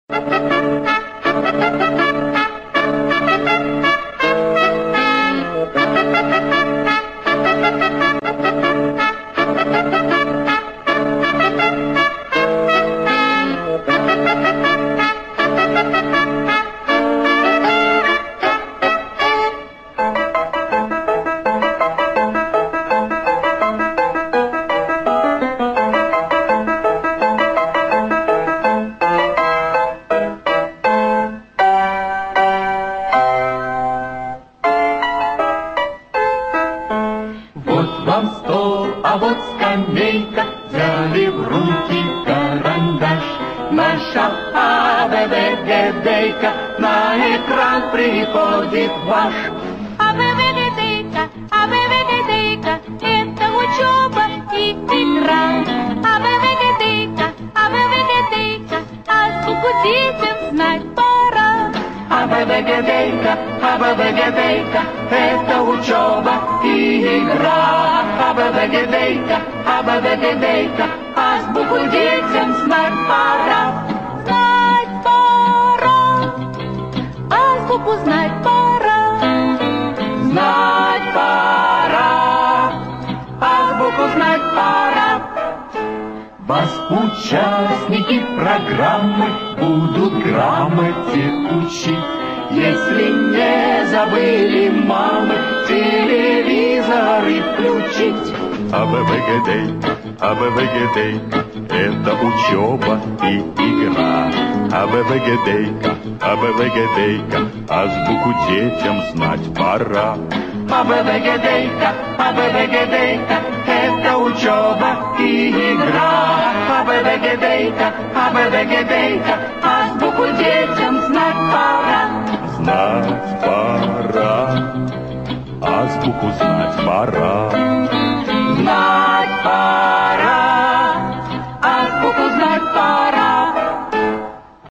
А вот скамейка, взяли в руки карандаш. Наша АБВГДейка, на экран приходит ваш. АБВГДейка, это учеба и игра. АБВГДейка, азбуку детям знать пора. АБВГДейка, это учеба и игра. АБВГДейка, азбуку детям знать пора. Знать пора, азбуку знать пора. Знать пора, азбуку знать пора. Вас участники программы будут грамоте учить. Если не забыли мамы телевизоры включить. АБВГДейка, это учеба и игра. АБВГДейка, азбуку детям знать пора. АБВГДейка, это учеба и игра. АБВГДейка, азбуку детям знать пора. Знать пора, азбуку знать пора. Знать